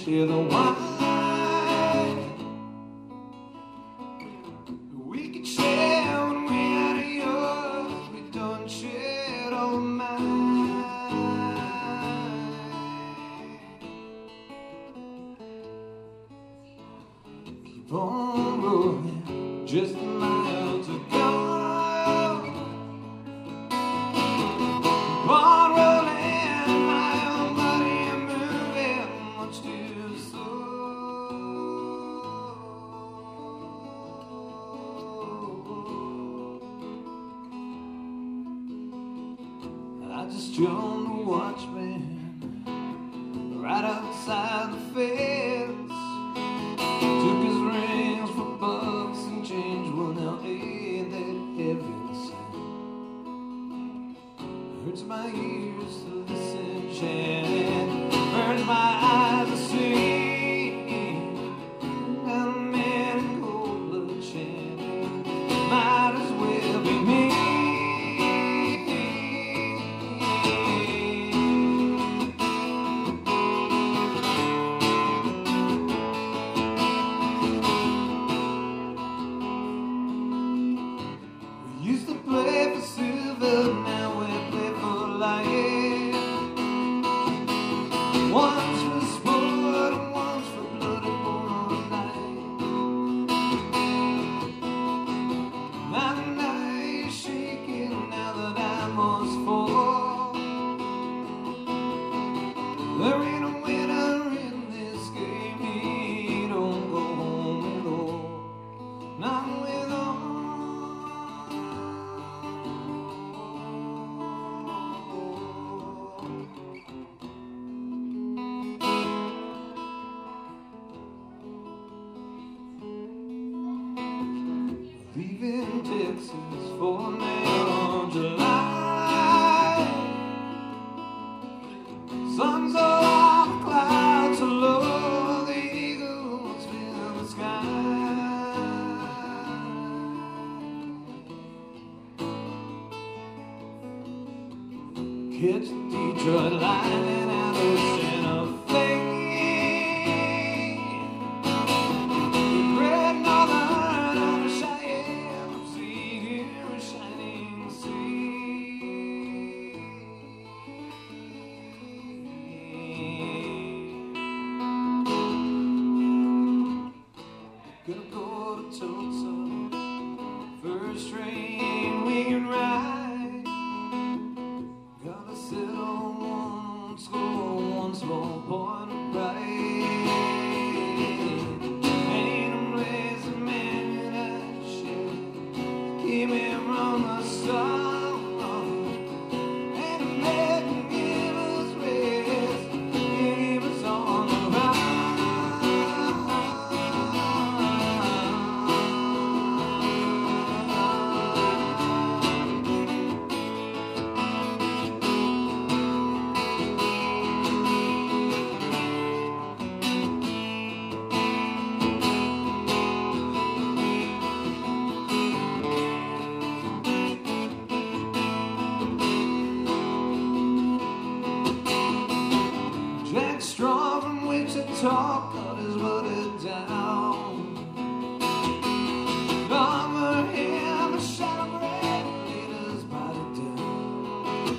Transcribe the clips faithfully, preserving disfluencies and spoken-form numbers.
share the wine. We could share when we had yours. We don't share all mine. Keep on rolling, just a mile to go. Keep on rolling, my own body moving much too slow. I just joined the watchman right outside the fence. Took his rings for bucks and change. Well, now ain't that heaven sent? Hurts my ears to listen, chanting. Burns my eyes to see. Got a man in cold blood chanting. Might as well be me. Used to play for silver, now we play for life. One's for sport and one's for blood and bone all night. My night is shaking now that I must fall. There ain't a winner in this game. He don't go home at all. Not with all. Leaving Texas for May July. Sun's off, clouds are low, the eagles fill the sky. Catch the Detroit Lightning out of Santa Fe. The Great Northern out of Cheyenne, from sea here a shining sea. Gonna go to Tulsa, first train we can ride. Gotta sit on one slow, one small point of pride. Ain't a place a man that I should keep me from the sun. Ain't a man can give us rest, keep us on the Jack Straw from Wichita cut his buddy down. Longer hair, the shadow gray, laid his body down.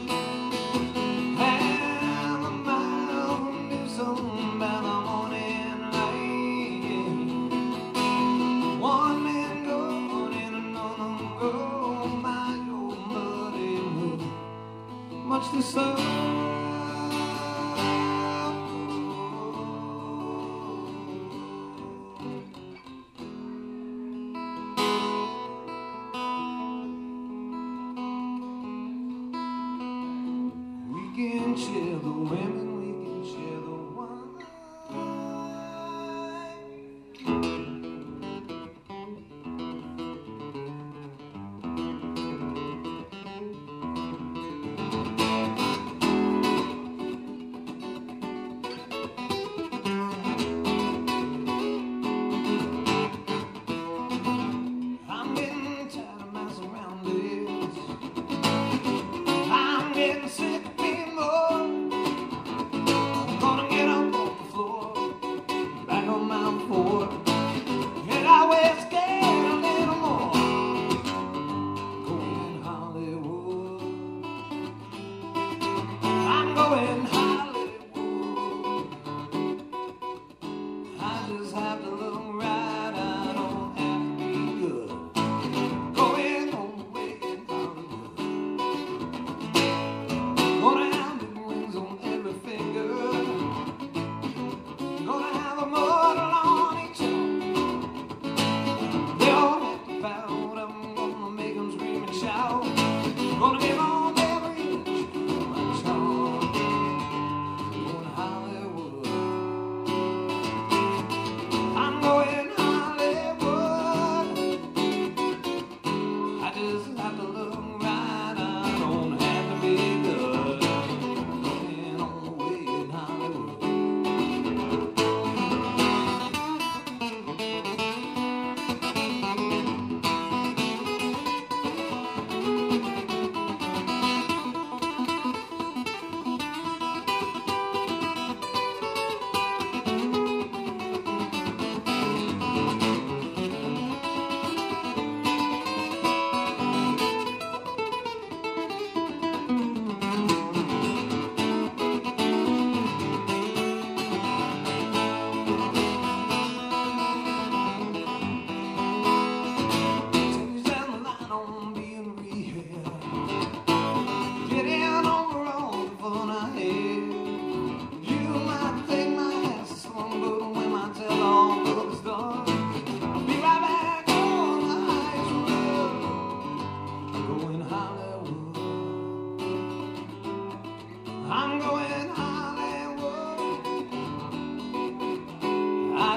Half a mile from Newsom by the morning light. One man going and another go. My old buddy moved much too slow. We can share the women, we can share the wine. I'm getting tired of my surroundings. I'm getting sick of being more.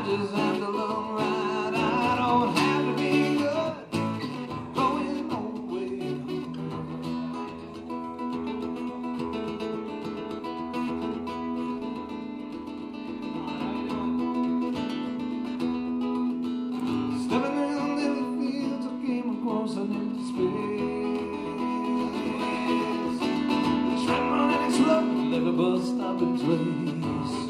just have to look right. I don't have to be good, going nowhere. Stepping around in the fields, I came across an empty space. The train running slow, every bus stop its race.